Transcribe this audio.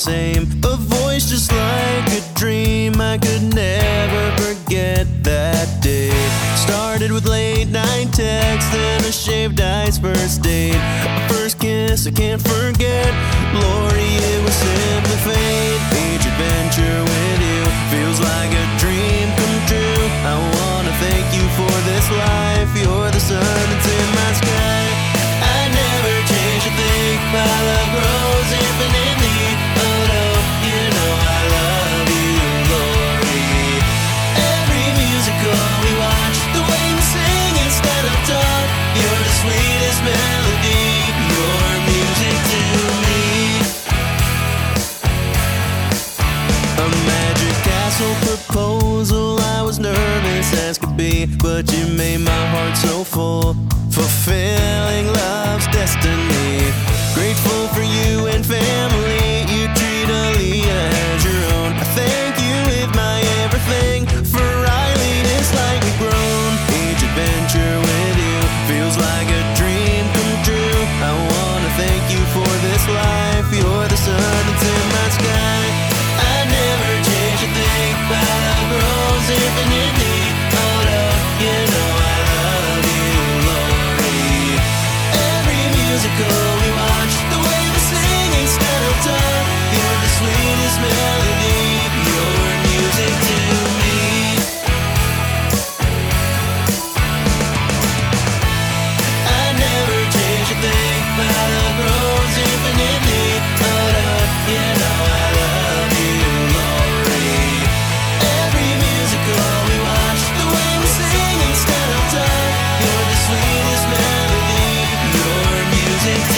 same. A voice just like a dream, I could never forget that day. Started with late night texts and a shaved ice first date. A first kiss I can't forget, Lori, it was simply fate. Each adventure with you feels like a dream come true. I wanna thank you for this life, you're the sun that's in my sky. I never change a thing, my love grows infinitely. Oh no, you know I love you, Lori. Every musical we watch, the way you sing instead of talk, you're the sweetest melody, your music to me. A magic castle proposal, I was nervous as could be, but you made my heart so full, fulfilling love's destiny. Grateful for you and family, you treat Aaliyah as your own. I thank you with my everything, for Riley it's like we've grown. Each adventure with you feels like a dream come true. I wanna thank you for this life, you're the sun that's in my sky. I never change a thing, my love grows infinitely. Oh no, you know I love you, Lori. Every musical we watch, the way we sing instead of talk, you're the sweetest melody, your music to me. I never change a thing, my love grows infinitely. Oh no, you know I love you, Lori. Every musical we watch, the way we sing instead of talk, you're the sweetest melody, your music to